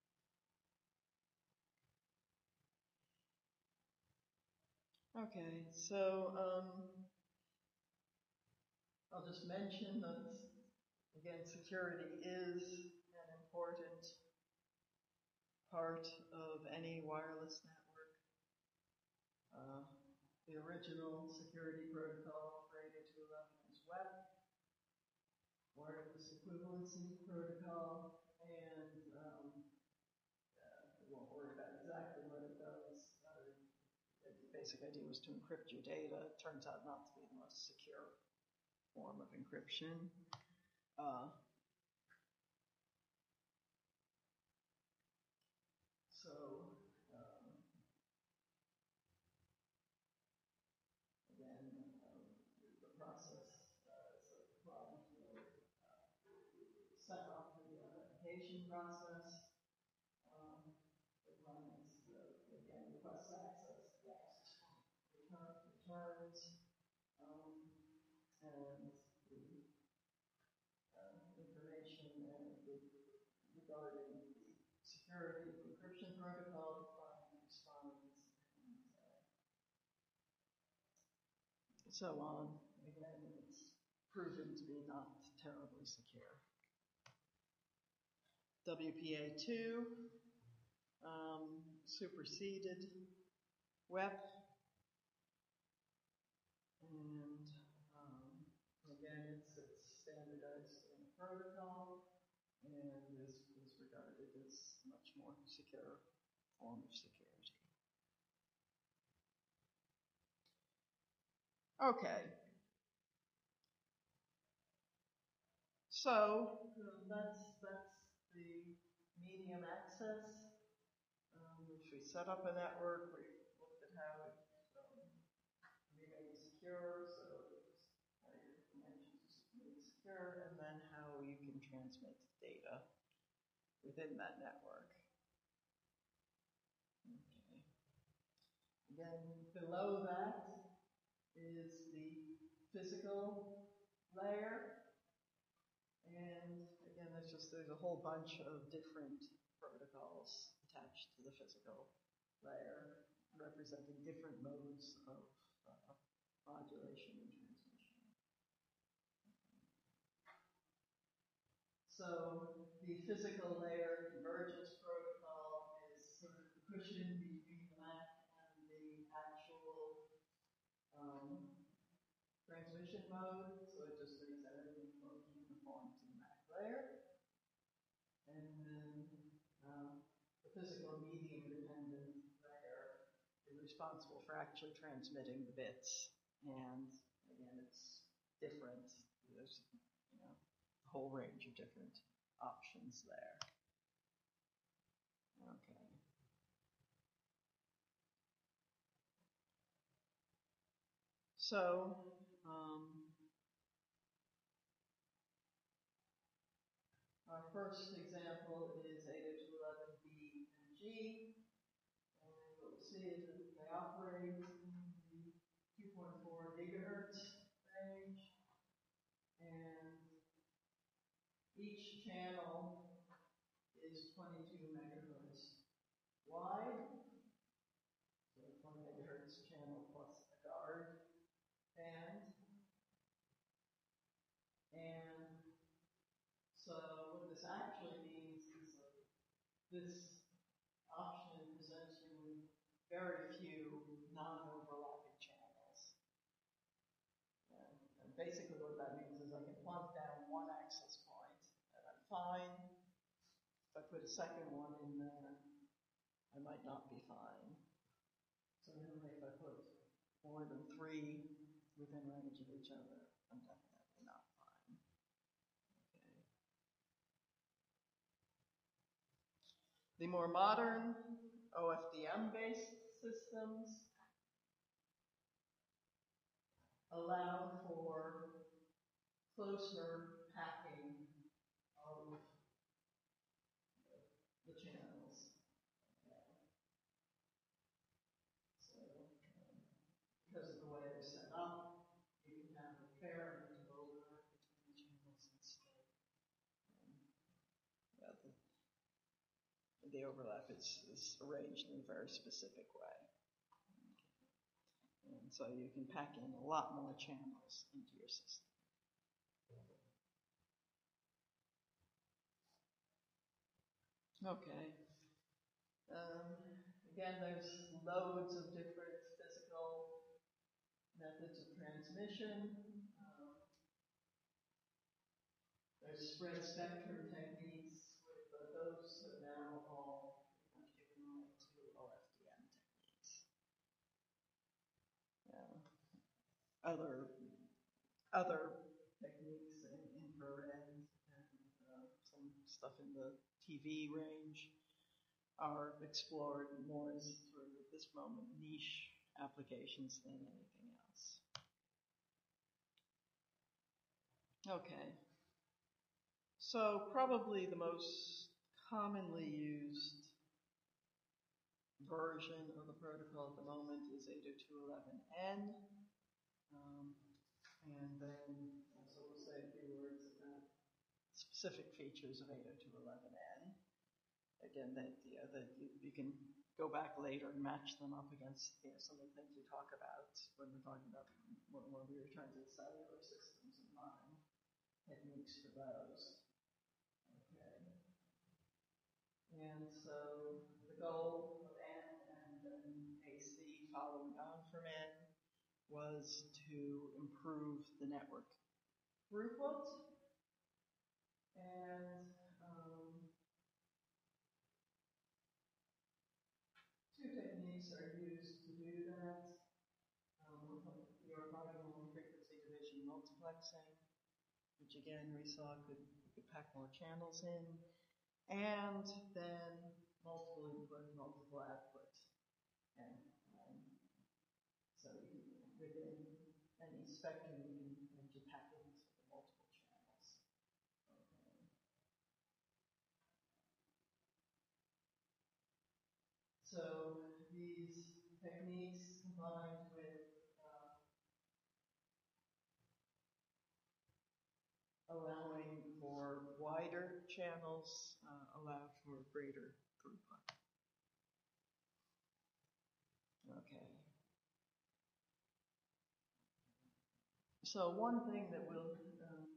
Okay, so um, I'll just mention that, again, security is an important part of any wireless network. Uh, the original security protocol for eight oh two eleven is W E P, Wireless Equivalency Protocol, and um, uh, we won't worry about exactly what it does. Uh, the basic idea was to encrypt your data. It turns out not to be the most secure form of encryption. Uh, so, um, again, um, the process, uh, so the problem will uh, set up the authentication process. Um, it runs, uh, again, request access, yes, return, returns, um, and the uh, information and the, regarding the security encryption protocol, define response, and uh, so on. Again, it's proven to be not terribly secure. W P A two um, superseded W E P, and um, again, it's, it's standardized in the protocol, and is, is regarded as much more secure form of security. Okay. So um, that's that's the medium access, um, which we set up a network. We looked at how it um, remains secure, so how your connections remain secure, and then how you can transmit data within that network. Okay. Again, below that is the physical layer. And again, there's just there's a whole bunch of different protocols attached to the physical layer, representing different modes of uh, modulation and transmission. So the physical layer convergence protocol is sort of the cushion between the M A C and the actual um, transmission mode. So it just makes everything most uniform to the M A C layer. responsible for actually transmitting the bits. And again, it's different. There's, you know, a whole range of different options there. Okay. So, um, our first example is eight oh two dot eleven B and G. And what we'll see is that they operate in the two point four gigahertz range. And each channel is twenty-two megahertz wide. So a twenty megahertz channel plus a guard band. And so what this actually means is that this option presents you with very few non-overlapping channels. And, and basically what that means is I can plunk down one access point and I'm fine. If I put a second one in there, I might not be fine. Similarly, if I put more than three within range of each other, I'm definitely not fine. Okay. The more modern O F D M-based systems allow for closer packing of the channels. Okay. So, um, because of the way they're set up, you can have a fair amount of overlap between the channels instead. Um, yeah, the, the overlap is, is arranged in a very specific way. And so you can pack in a lot more channels into your system. Okay. Um, again, there's loads of different physical methods of transmission. Um, there's spread spectrum techniques, but those are now all pretty much given way to O F D M techniques. Yeah. Other other techniques in infrared and uh, some stuff in the T V range are explored more as sort of at this moment niche applications than anything else. Okay. So probably the most commonly used version of the protocol at the moment is eight oh two dot eleven N. Um, and then so we'll say a few words about specific features of eight oh two dot eleven N. Again, that, you know, that you, you can go back later and match them up against, you know, some of the things we talk about when we're talking about when, when we were trying to cellular systems and find techniques for those. Okay. And so the goal of N and then A C following on from N was to improve the network throughput. And um, two techniques are used to do that. Um, your marginal frequency division multiplexing, which again we saw could, could pack more channels in, and then multiple input, multiple output. And um, so you can, within any spectrum, you can, you can pack in multiple channels. Okay. So these techniques combined with uh, allowing for wider channels uh, allow for greater throughput. Okay. So one thing that will um,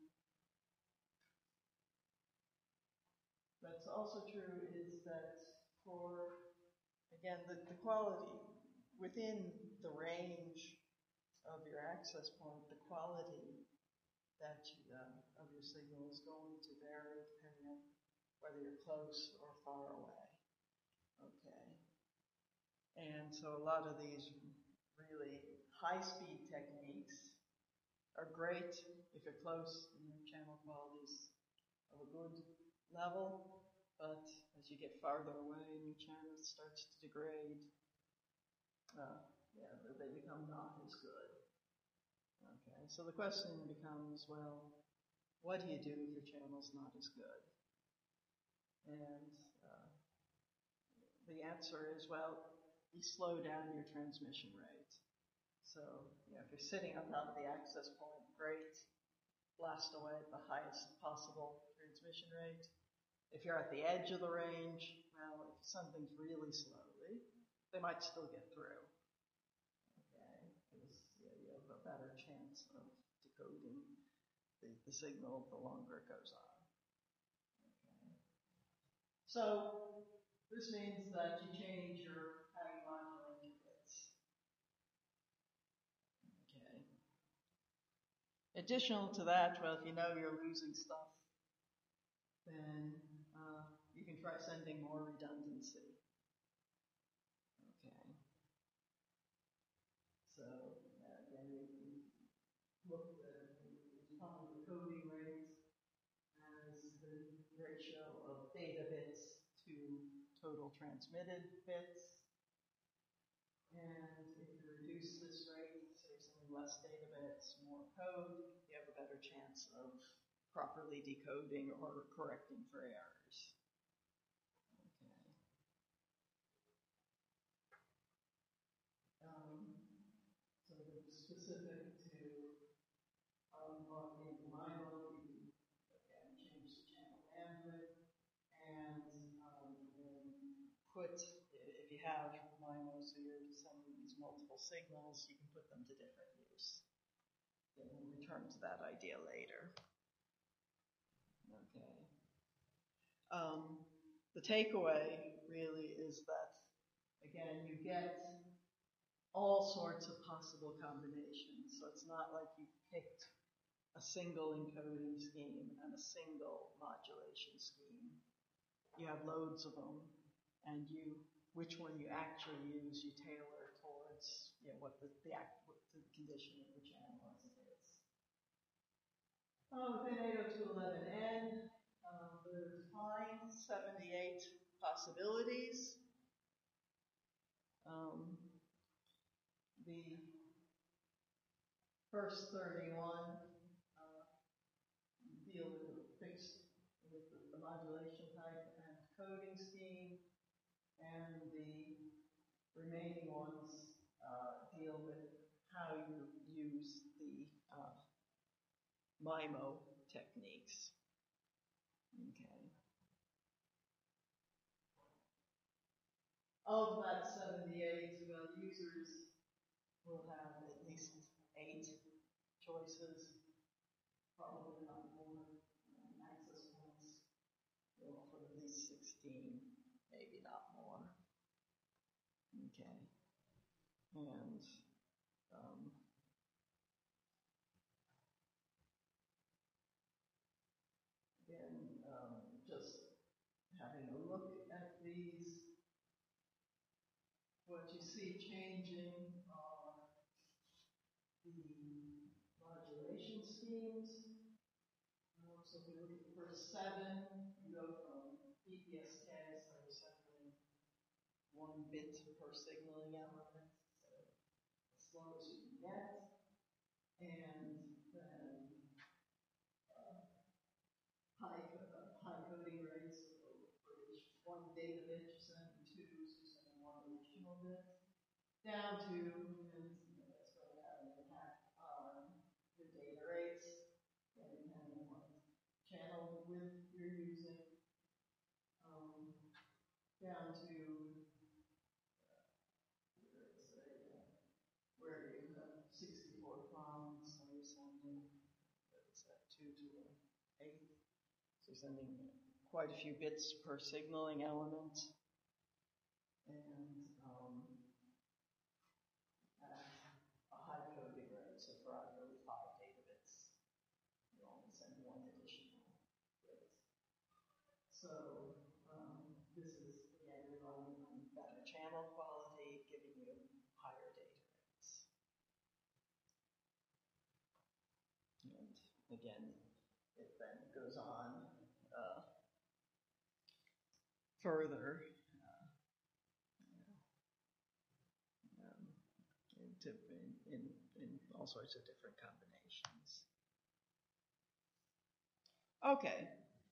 that's also true is that for again the, the quality within the range of your access point, the quality that you, uh, of your signal is going to vary depending on whether you're close or far away. Okay. And so a lot of these really high-speed techniques are great if you're close, and your channel quality is of a good level, but as you get farther away and your channel starts to degrade, uh, yeah, they become not as good. Okay, so the question becomes, well, what do you do if your channel's not as good? And uh, the answer is, well, you slow down your transmission rate. So, you know, if you're sitting on top of the access point, great, blast away at the highest possible transmission rate. If you're at the edge of the range, well, if something's really slowly, they might still get through. Okay, because yeah, you have a better chance of decoding the, the signal the longer it goes on. Okay. So this means that you change your how you modulate your bits. Okay. Additional to that, well, if you know you're losing stuff, then uh, you can try sending more redundancy. Okay. So uh, again, we can look at the decoding rates as the ratio of data bits to total transmitted bits. And if you reduce this rate, so you're sending less data bits, more code, you have a better chance of properly decoding or correcting for errors. Okay. Um, so the specific to unblocking the MIMO, you can again change the channel bandwidth and um, put, if you have MIMO, so you're sending these multiple signals, you can put them to different use. And we'll return to that idea later. Okay. Um, the takeaway really is that, again, you get all sorts of possible combinations. So it's not like you picked a single encoding scheme and a single modulation scheme. You have loads of them, and you, which one you actually use, you tailor towards, you know, what the, the, act, what the condition of the channel as it is. Uh, within eight oh two dot eleven N, uh, there's defined seventy-eight possibilities. Um, the first thirty-one uh, deal with the fixed, with the, the modulation type and coding scheme, and the remaining ones uh, deal with how you use the uh, MIMO techniques. Okay. Of that seventy-eight, well, users will have at least eight choices, probably not more. Um, access points will offer at least sixteen, maybe not more. Okay. And um, again, um, just having a look at these, what you see changing are the modulation schemes. Um, so if we look at the first seven, you go from B P S K, so you're sending one bit per signaling element, so as slow as you can get. And then uh, high, uh, high coding rates, so for each one data bit, you're sending two, so you're sending one additional bit. Down to, and you know, that's going to have an impact on your data rates, and depending on what channel width you're using. Um, down to uh, where, it's a, uh, where you have sixty-four proms, so you're sending, what's that, two to an eight. So you're sending quite a few bits per signaling element. And um, at a high coding rate, so for really five data bits, you only send one additional bit. So um, this is, again, relying on better channel quality, again, it then goes on uh, further uh, um, into, in, in, in all sorts of different combinations. Okay,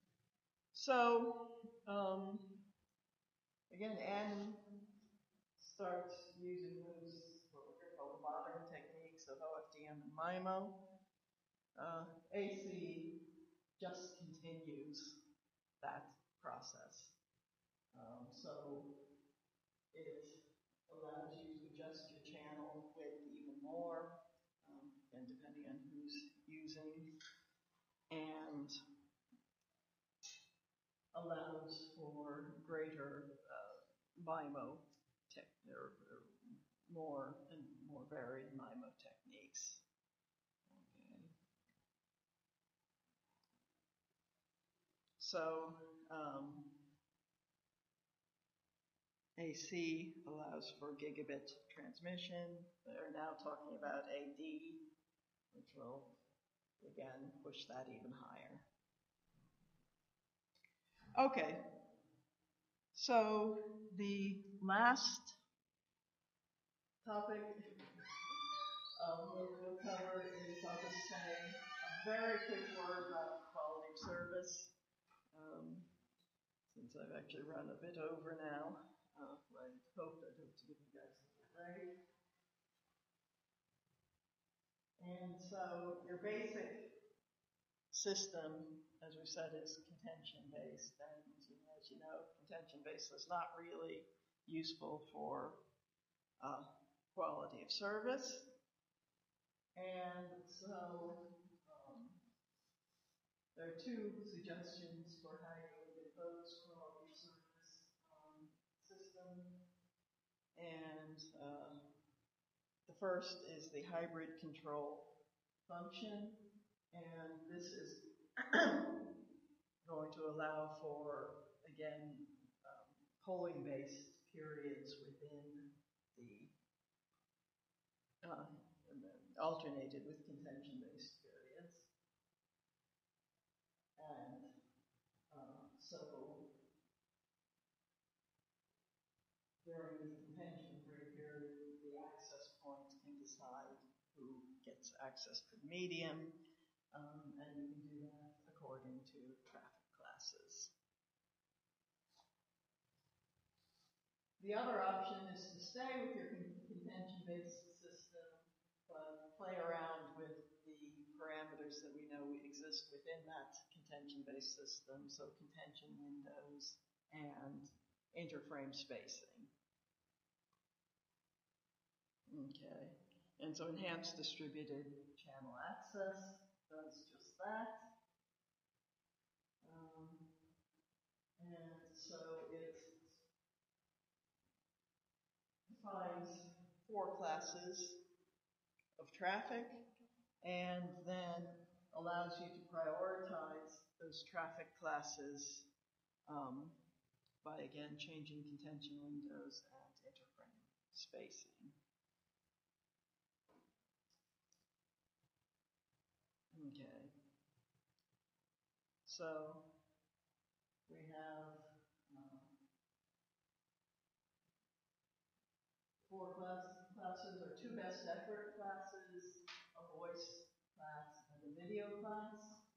so um, again, Anne starts using those what we're called the modern techniques of O F D M and MIMO. Uh, A C just continues that process. Um, so it allows you to adjust your channel width even more, um, and depending on who's using, and allows for greater uh, MIMO tech, or, or more and more varied MIMO techniques. Okay. So um, A C allows for gigabit transmission. They're now talking about A D, which will again push that even higher. Okay, so the last topic um, we'll, we'll cover is, I'll just say a very quick word about quality of service, um, since I've actually run a bit over now. Uh, I hope I hope to give you guys a break. And so your basic system, as we said, is contention-based, and you know, as you know, contention-based is not really useful for uh, quality of service. And so um, there are two suggestions for how you would impose quality of service um, system. And uh, the first is the hybrid control function. And this is going to allow for, again, um, polling-based periods within the, uh, and then alternated with contention-based periods. And uh, so during the contention-free period, the access point can decide who gets access to the medium, um, and you can do that according to traffic classes. The other option is to stay with your contention-based system, but play around with the parameters that we know exist within that contention-based system, so contention windows and interframe spacing. Okay, and so enhanced distributed channel access does just that. Um, and so it defines four classes of traffic and then allows you to prioritize those traffic classes um, by, again, changing contention windows and interframe spacing. Okay. So we have um, four class, classes, or two best effort classes, a voice class and a video class.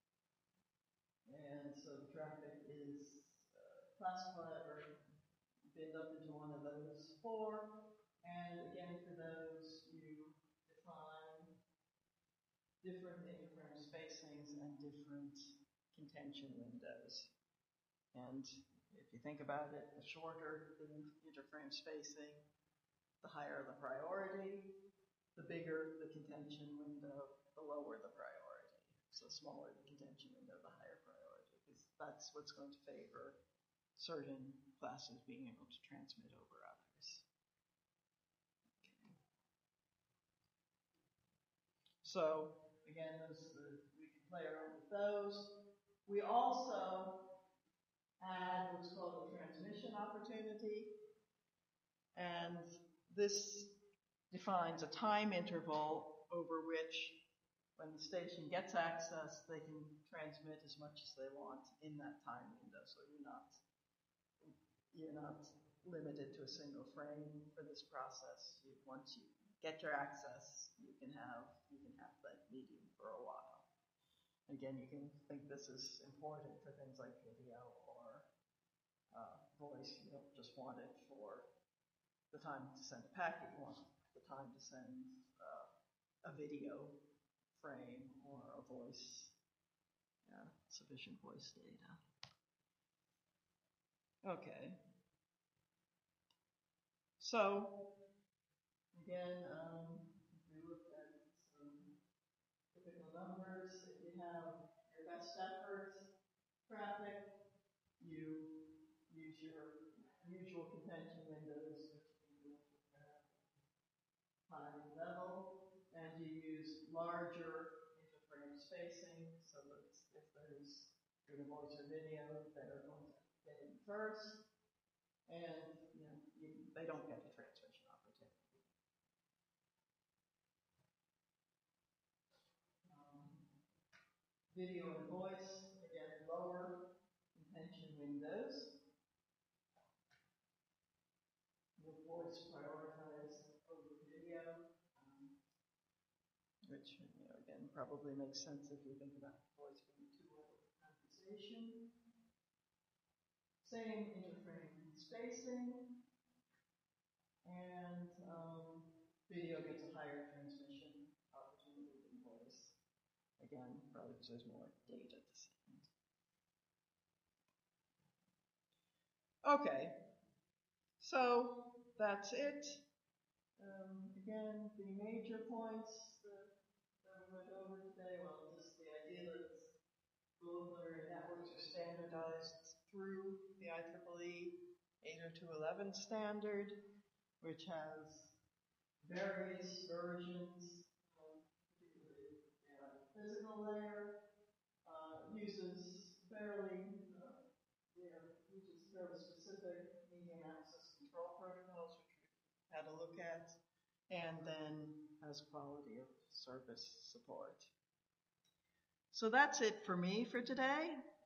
And so the traffic is uh, classified or binned up into one of those four. And again, for those, you define different interframe spacings and different contention windows. And if you think about it, the shorter the interframe spacing, the higher the priority. The bigger the contention window, the lower the priority. So the smaller the contention window, the higher priority, because that's what's going to favor certain classes being able to transmit over others. Okay. So again, those, uh, we can play around with those. We also add what's called a transmission opportunity, and this defines a time interval over which when the station gets access, they can transmit as much as they want in that time window. So you're not you're not limited to a single frame for this process. You, once you get your access, you can have you can have that medium for a while. Again, you can think this is important for things like video or uh, voice. You don't just want it for the time to send a packet. You want the time to send uh, a video frame or a voice, yeah, sufficient voice data. Okay. So, again, um, if we look at some typical numbers, if you have your best efforts traffic, you use your usual contention windows, time and level, and you use larger interframe spacing, so that if there's good voice or video, they're going to get in first, and you know, you, they don't get a transmission opportunity. Um, video and voice, again, lower contention windows. The voice prioritized over video, um, which, you know, again, probably makes sense if you think about voice being two-way conversation. Same interframe spacing, and um, video gets a higher transmission opportunity than voice. Again, probably because there's more data to send. Okay, so that's it. Um, again, the major points that, that we went over today, well, just the idea that global area networks are standardized through the I triple E eight oh two dot eleven standard, which has various versions of particularly uh, physical layer, uh, uses fairly, uh, you know, uses fairly specific medium access control protocols, which we had a look at, and then has quality of service support. So that's it for me for today.